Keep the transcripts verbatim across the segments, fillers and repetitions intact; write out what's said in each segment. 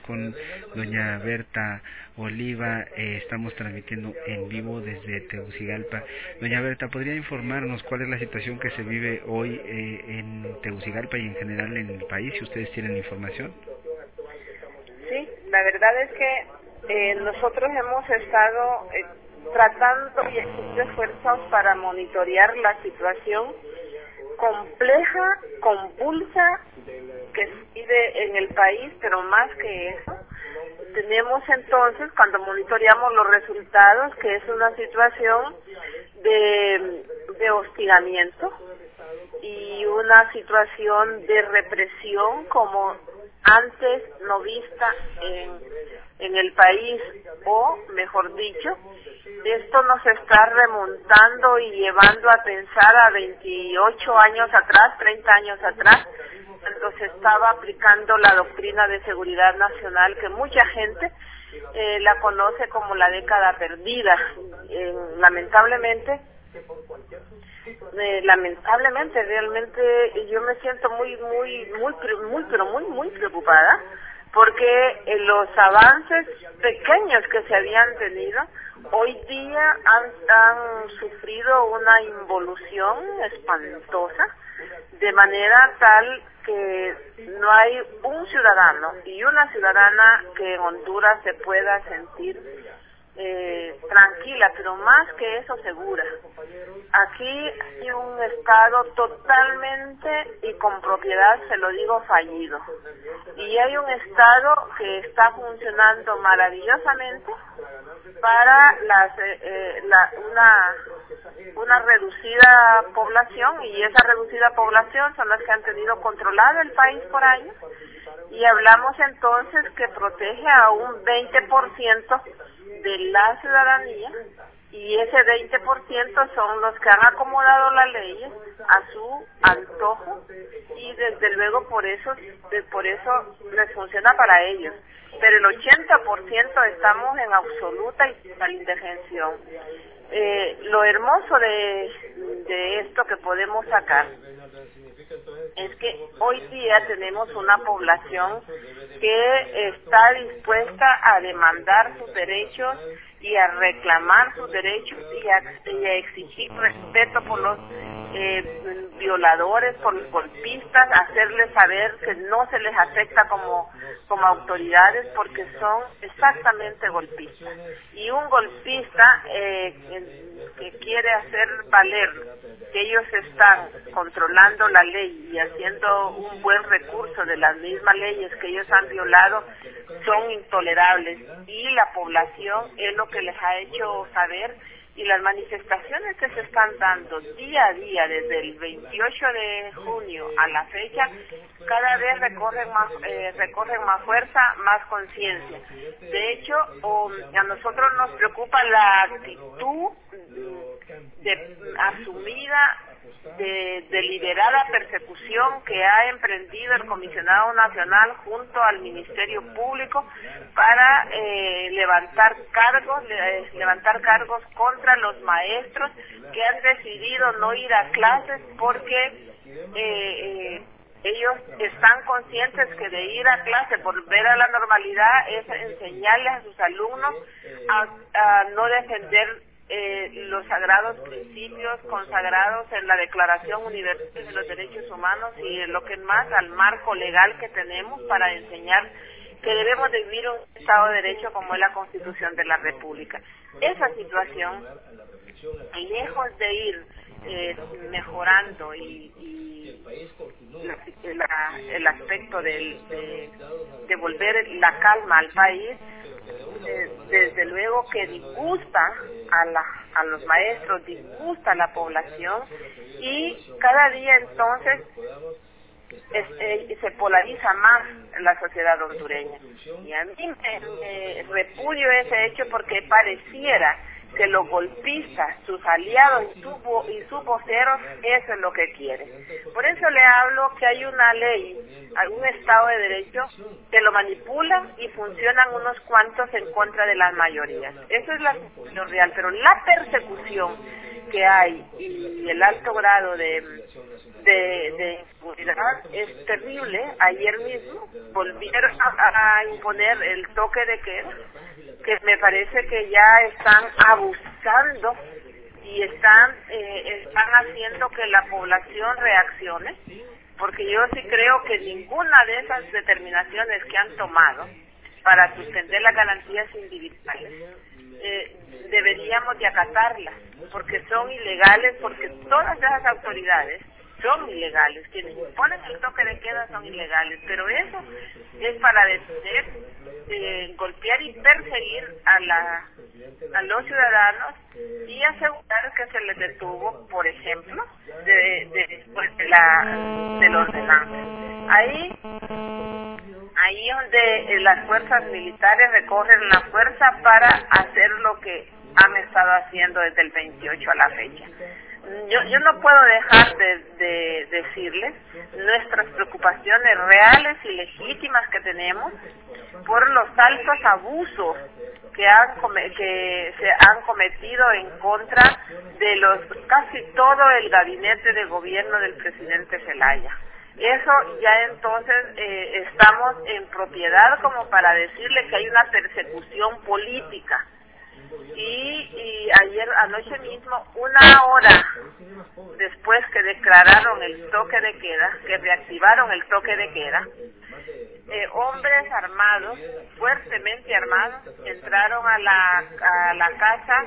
con doña Berta Oliva. Eh, estamos transmitiendo en vivo desde Tegucigalpa. Doña Berta, ¿podría informarnos cuál es la situación que se vive hoy eh, en Tegucigalpa y en general en el país, si ustedes tienen información? Sí, la verdad es que eh, nosotros hemos estado eh, tratando y haciendo esfuerzos para monitorear la situación compleja, convulsa que se vive en el país, pero más que eso, tenemos entonces, cuando monitoreamos los resultados, que es una situación de, de hostigamiento y una situación de represión como antes no vista en, en el país, o mejor dicho, esto nos está remontando y llevando a pensar a veintiocho años atrás, treinta años atrás, cuando se estaba aplicando la doctrina de seguridad nacional, que mucha gente eh, la conoce como la década perdida. Eh, lamentablemente, eh, lamentablemente, realmente yo me siento muy, muy, muy, muy, pero muy, muy preocupada, porque eh, los avances pequeños que se habían tenido, hoy día han, han sufrido una involución espantosa, de manera tal que no hay un ciudadano y una ciudadana que en Honduras se pueda sentir eh, tranquila, pero más que eso segura. Aquí hay un Estado totalmente y con propiedad, se lo digo, fallido. Y hay un Estado que está funcionando maravillosamente para las, eh, eh, la, una, una reducida población, y esa reducida población son las que han tenido controlado el país por años, y hablamos entonces que protege a un veinte por ciento de la ciudadanía, y ese veinte por ciento son los que han acomodado las leyes a su antojo, y desde luego por eso, por eso les funciona para ellos. Pero el ochenta por ciento estamos en absoluta y total indefensión. Eh, lo hermoso de, de esto que podemos sacar es que hoy día tenemos una población que está dispuesta a demandar sus derechos y a reclamar sus derechos y a, y a exigir respeto por los eh, violadores, por los golpistas, hacerles saber que no se les acepta como, como autoridades porque son exactamente golpistas. Y un golpista eh, que quiere hacer valer que ellos están controlando la ley y haciendo un buen recurso de las mismas leyes que ellos han violado, son intolerables, y la población es lo que les ha hecho saber, y las manifestaciones que se están dando día a día desde el veintiocho de junio a la fecha, cada vez recorren más, eh, recorren más fuerza, más conciencia. De hecho, oh, a nosotros nos preocupa la actitud de, asumida de deliberada persecución que ha emprendido el Comisionado Nacional junto al Ministerio Público para eh, levantar cargos, le, levantar cargos contra los maestros que han decidido no ir a clases porque eh, eh, ellos están conscientes que de ir a clase, volver a la normalidad, es enseñarles a sus alumnos a, a no defender Eh, los sagrados principios consagrados en la Declaración Universal de los Derechos Humanos y lo que más al marco legal que tenemos para enseñar que debemos de vivir un Estado de Derecho como es la Constitución de la República. Esa situación, lejos de ir eh, mejorando y, y la, la, el aspecto de, de, de volver la calma al país, Eh, desde luego que disgusta a, la, a los maestros, disgusta a la población, y cada día entonces es, eh, se polariza más la sociedad hondureña. Y a mí me, me repudio ese hecho porque pareciera que los golpistas, sus aliados y, su, y sus voceros, eso es lo que quieren. Por eso le hablo que hay una ley, algún Estado de Derecho, que lo manipulan y funcionan unos cuantos en contra de las mayorías. Eso es la situación real, pero la persecución que hay y el alto grado de, de, de inseguridad es terrible. Ayer mismo volvieron a, a imponer el toque de queda, que me parece que ya están abusando y están, eh, están haciendo que la población reaccione, porque yo sí creo que ninguna de esas determinaciones que han tomado para suspender las garantías individuales eh, deberíamos de acatarlas, porque son ilegales, porque todas esas autoridades son ilegales, quienes imponen el toque de queda son ilegales, pero eso es para detener, eh, golpear y perseguir a la a los ciudadanos y asegurar que se les detuvo, por ejemplo, de, de después de la del ordenanza. Ahí ahí donde eh, las fuerzas militares recogen la fuerza para hacer lo que han estado haciendo desde el veintiocho a la fecha. Yo, yo no puedo dejar de, de decirles nuestras preocupaciones reales y legítimas que tenemos por los altos abusos que han que se han cometido en contra de los casi todo el gabinete de gobierno del presidente Zelaya. Eso ya entonces eh, estamos en propiedad como para decirle que hay una persecución política. Y, y ayer anoche mismo, una hora después que declararon el toque de queda, que reactivaron el toque de queda, eh, hombres armados, fuertemente armados, entraron a la a la casa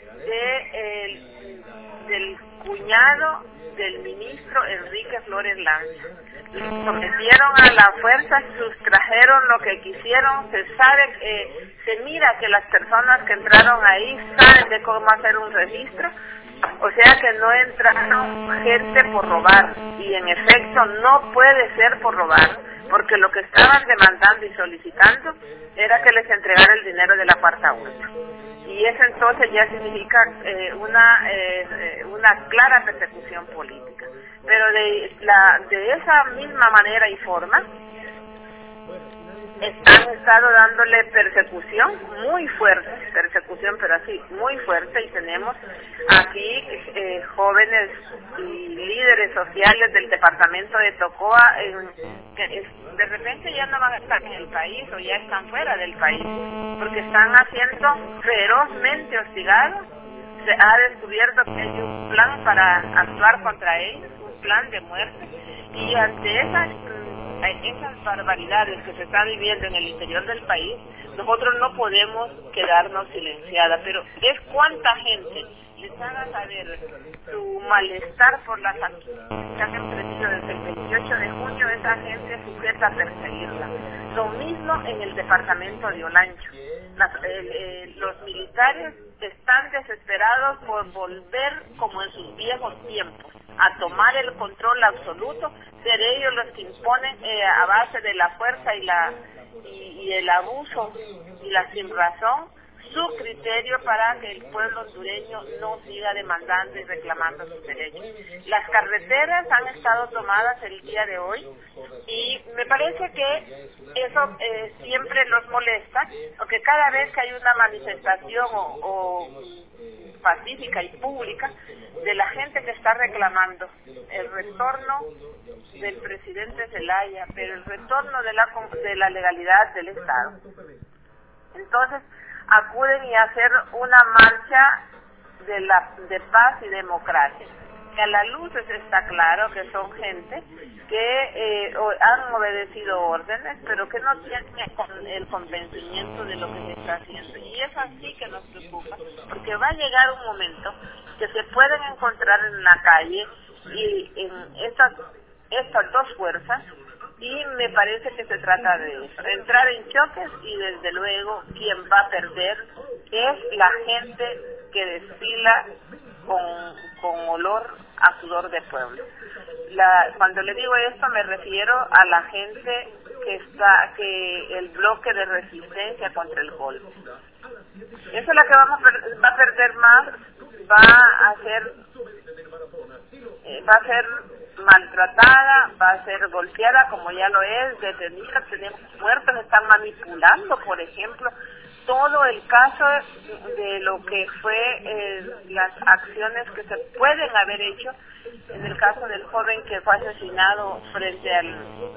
de el, del cuñado del ministro Enrique Flores Lanza. Sometieron a la fuerza, sustrajeron lo que quisieron. Se sabe, eh, se mira que las personas que entraron ahí saben de cómo hacer un registro, o sea que no entraron gente por robar, y en efecto no puede ser por robar, porque lo que estaban demandando y solicitando era que les entregara el dinero de la cuarta urna. Y eso entonces ya significa eh, una eh, una clara persecución política. Pero de la de esa misma manera y forma han estado dándole persecución muy fuerte, persecución pero así, muy fuerte, y tenemos aquí eh, jóvenes y líderes sociales del departamento de Tocoa en, que es, de repente ya no van a estar en el país o ya están fuera del país, porque están haciendo ferozmente hostigados. Se ha descubierto que hay un plan para actuar contra ellos, un plan de muerte, y ante esas esas barbaridades que se están viviendo en el interior del país, nosotros no podemos quedarnos silenciadas, pero es cuánta gente les haga saber su malestar por las acciones que han emprendido desde el veintiocho de junio, esa gente sujeta a perseguirla. Lo mismo en el departamento de Olancho. Las, eh, eh, los militares están desesperados por volver como en sus viejos tiempos, a tomar el control absoluto, ser ellos los que imponen eh, a base de la fuerza y la y, y el abuso y la sinrazón su criterio para que el pueblo hondureño no siga demandando y reclamando sus derechos. Las carreteras han estado tomadas el día de hoy y me parece que eso eh, siempre los molesta, porque cada vez que hay una manifestación o, o pacífica y pública de la gente que está reclamando el retorno del presidente Zelaya, pero el retorno de la de la legalidad del Estado, entonces acuden y hacer una marcha de la de paz y democracia, que a la luz está claro que son gente que eh, han obedecido órdenes, pero que no tienen el convencimiento de lo que se está haciendo, y es así que nos preocupa, porque va a llegar un momento que se pueden encontrar en la calle y en estas estas dos fuerzas, y me parece que se trata de eso, entrar en choques, y desde luego quien va a perder es la gente que desfila con, con olor a sudor de pueblo. La, cuando le digo esto me refiero a la gente que está, que el bloque de resistencia contra el golpe. Esa es la que vamos a per, va a perder más, va a ser, eh, va a ser maltratada, va a ser golpeada como ya lo es, detenida, tenemos muertos, están manipulando, por ejemplo, todo el caso de lo que fue eh, las acciones que se pueden haber hecho en el caso del joven que fue asesinado frente al,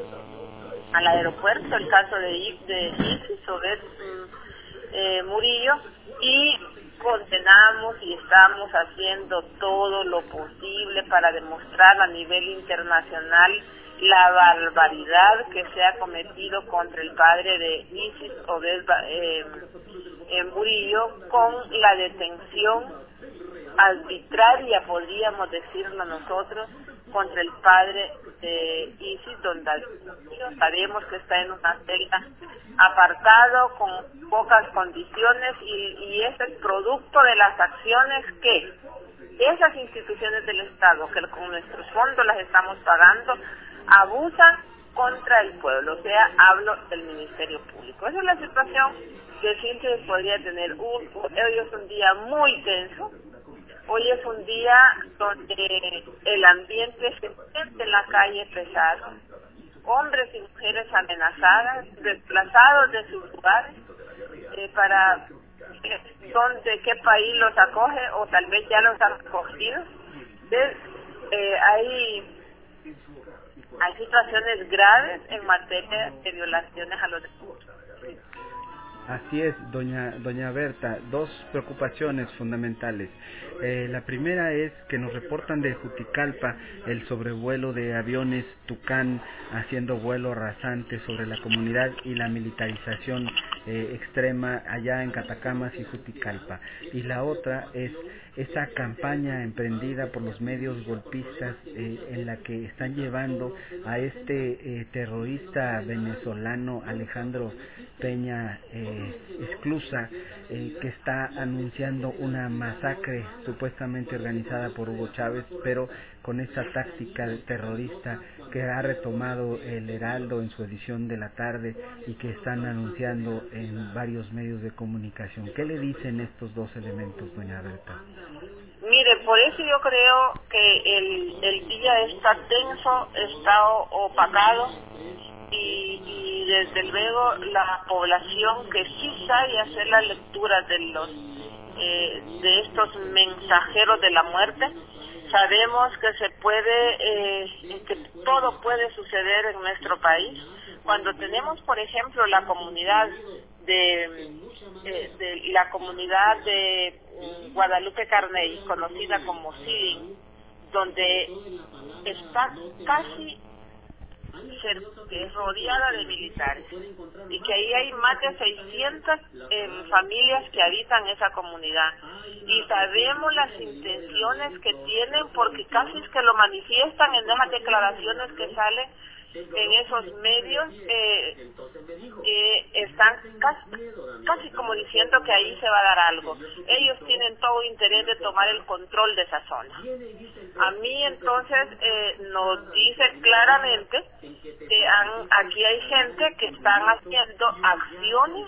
al aeropuerto, el caso de, de Isis Obed eh, Murillo, y condenamos y estamos haciendo todo lo posible para demostrar a nivel internacional la barbaridad que se ha cometido contra el padre de Isis Obed eh, en Murillo, con la detención arbitraria, podríamos decirlo nosotros, contra el padre de Isis, donde sabemos que está en una celda apartado con pocas condiciones, y, y es el producto de las acciones que esas instituciones del Estado, que con nuestros fondos las estamos pagando, abusan contra el pueblo, o sea, hablo del Ministerio Público. Esa es la situación que siempre podría tener. Un, hoy es un día muy tenso, hoy es un día donde el ambiente se siente en la calle pesado, hombres y mujeres amenazadas, desplazados de sus lugares, eh, para eh, donde qué país los acoge o tal vez ya los han acogido. De, eh, hay Hay situaciones graves en materia de violaciones a los derechos. Así es, doña doña Berta, dos preocupaciones fundamentales. Eh, la primera es que nos reportan de Juticalpa el sobrevuelo de aviones Tucán haciendo vuelo rasante sobre la comunidad y la militarización eh, extrema allá en Catacamas y Juticalpa. Y la otra es esa campaña emprendida por los medios golpistas eh, en la que están llevando a este eh, terrorista venezolano Alejandro Peña eh, Esclusa, eh, que está anunciando una masacre supuestamente organizada por Hugo Chávez, pero con esa táctica terrorista que ha retomado el Heraldo en su edición de la tarde y que están anunciando en varios medios de comunicación. ¿Qué le dicen estos dos elementos, doña Berta? Mire, por eso yo creo que el, el día está tenso, está opacado, y, y desde luego la población que sí sabe hacer la lectura de los eh, de estos mensajeros de la muerte, sabemos que se puede, eh, que todo puede suceder en nuestro país. Cuando tenemos, por ejemplo, la comunidad de, eh, de la comunidad de um, Guadalupe Carney, conocida como Siding, donde está casi es rodeada de militares, y que ahí hay más de seiscientas eh, familias que habitan esa comunidad, y sabemos las intenciones que tienen, porque casi es que lo manifiestan en esas declaraciones que salen en esos medios, eh, que están casi, casi como diciendo que ahí se va a dar algo. Ellos tienen todo interés de tomar el control de esa zona. A mí entonces eh, nos dice claramente que han, aquí hay gente que están haciendo acciones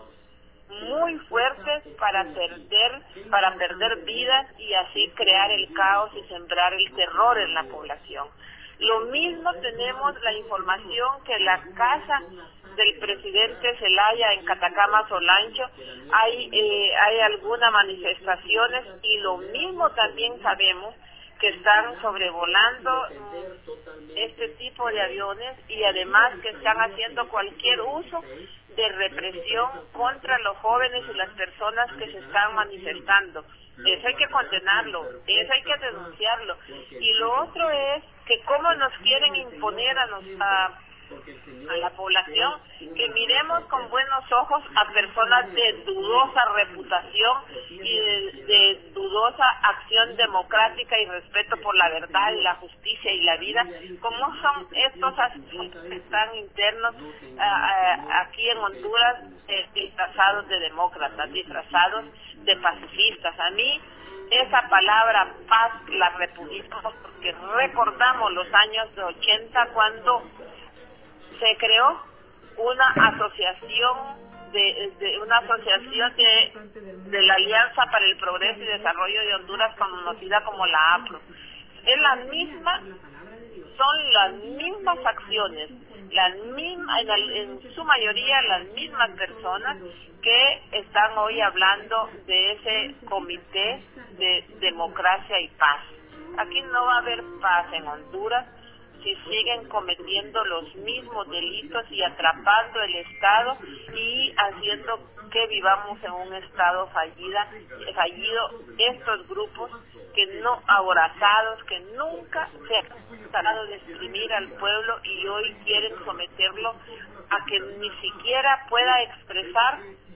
muy fuertes para perder, para perder vidas y así crear el caos y sembrar el terror en la población. Lo mismo tenemos la información que la casa del presidente Zelaya en Catacamas Olancho hay eh, hay algunas manifestaciones, y lo mismo también sabemos que están sobrevolando este tipo de aviones, y además que están haciendo cualquier uso de represión contra los jóvenes y las personas que se están manifestando. Eso hay que condenarlo, eso hay que denunciarlo. Y lo otro es que cómo nos quieren imponer a, nos, a, a la población que miremos con buenos ojos a personas de dudosa reputación y de, de dudosa acción democrática y respeto por la verdad y la justicia y la vida, como son estos asuntos que están internos a, a, aquí en Honduras, eh, disfrazados de demócratas, disfrazados de pacifistas. A mí esa palabra paz la repudiamos, porque recordamos los años de ochenta cuando se creó una asociación de, de una asociación de, de la Alianza para el Progreso y Desarrollo de Honduras, conocida como la A P R O. Es la misma, son las mismas acciones las mismas, en, el- en su mayoría las mismas personas que están hoy hablando de ese comité de democracia y paz. Aquí no va a haber paz en Honduras si siguen cometiendo los mismos delitos y atrapando el Estado y haciendo que vivamos en un Estado fallida, fallido estos grupos que no abrazados, que nunca se han tratado de exprimir al pueblo y hoy quieren someterlo a que ni siquiera pueda expresar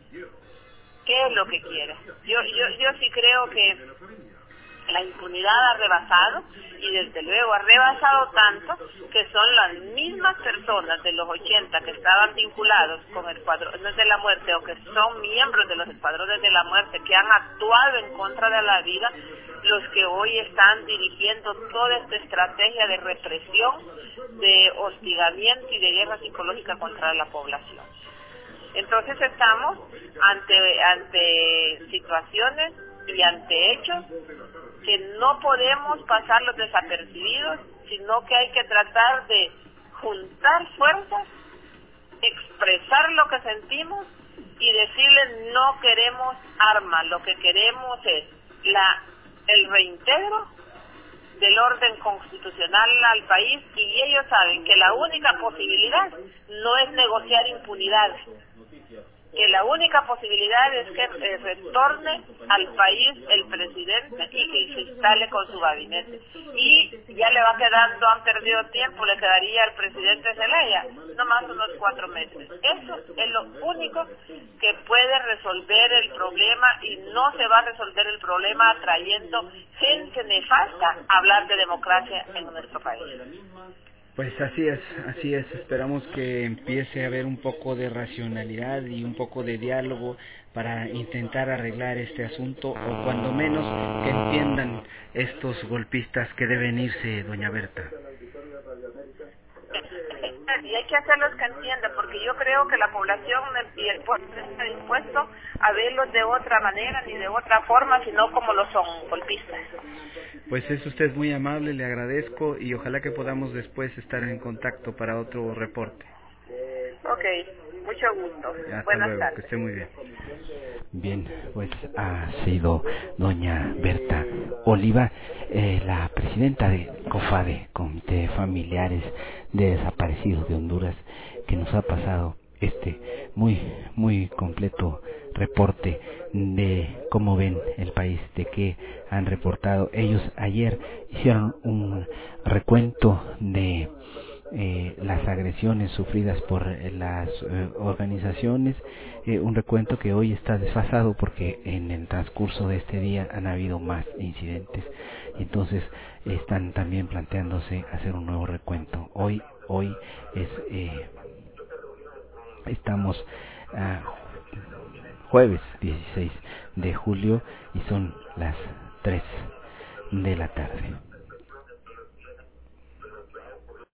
qué es lo que quiere. Yo, yo, yo sí creo que la impunidad ha rebasado y desde luego ha rebasado tanto que son las mismas personas de los ochenta que estaban vinculados con escuadrones de la muerte o que son miembros de los escuadrones de la muerte que han actuado en contra de la vida los que hoy están dirigiendo toda esta estrategia de represión, de hostigamiento y de guerra psicológica contra la población. Entonces estamos ante, ante situaciones y ante hechos que no podemos pasarlos desapercibidos, sino que hay que tratar de juntar fuerzas, expresar lo que sentimos y decirles no queremos armas, lo que queremos es la el reintegro del orden constitucional al país y ellos saben que la única posibilidad no es negociar impunidad, que la única posibilidad es que eh, retorne al país el presidente y que se instale con su gabinete. Y ya le va quedando, han perdido tiempo, le quedaría al presidente Zelaya, nomás unos cuatro meses. Eso es lo único que puede resolver el problema y no se va a resolver el problema atrayendo gente nefasta a hablar de democracia en nuestro país. Pues así es, así es. Esperamos que empiece a haber un poco de racionalidad y un poco de diálogo para intentar arreglar este asunto o cuando menos que entiendan estos golpistas que deben irse, doña Berta. Y hay que hacerlos que entiendan, porque yo creo que la población y el pueblo no está dispuesto a verlos de otra manera ni de otra forma, sino como lo son, golpistas. Pues es usted muy amable, le agradezco y ojalá que podamos después estar en contacto para otro reporte. Ok, mucho gusto. Hasta Buenas luego, tardes. que esté muy bien. Bien, pues ha sido doña Berta Oliva, eh, la presidenta de COFADE, Comité de Familiares de Desaparecidos de Honduras, que nos ha pasado este muy, muy completo reporte de cómo ven el país, de qué han reportado. Ellos ayer hicieron un recuento de Eh, las agresiones sufridas por eh, las eh, organizaciones, eh, un recuento que hoy está desfasado porque en el transcurso de este día han habido más incidentes y entonces están también planteándose hacer un nuevo recuento. Hoy hoy es eh, estamos a jueves dieciséis de julio y son las tres de la tarde.